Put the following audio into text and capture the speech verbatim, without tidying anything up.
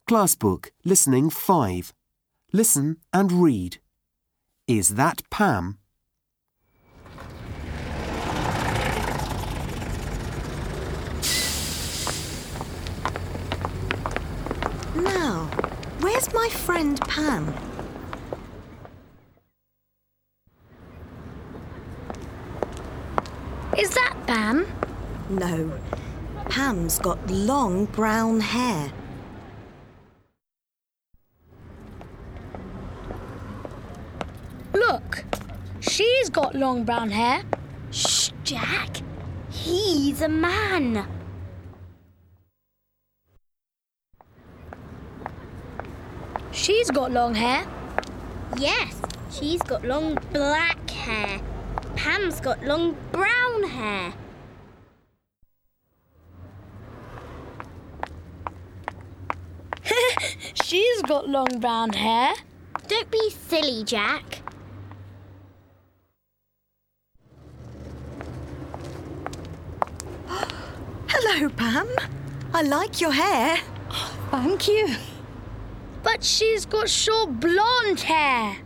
Class Book, Listening five. Listen and read. Is that Pam? Now, where's my friend Pam? Is that Pam? No, Pam's got long brown hair. Look, she's got long brown hair. Shh, Jack. He's a man. She's got long hair. Yes, she's got long black hair. Pam's got long brown hair. She's got long brown hair. Don't be silly, Jack. Hello, Pam. I like your hair. Thank you. But she's got short blonde hair.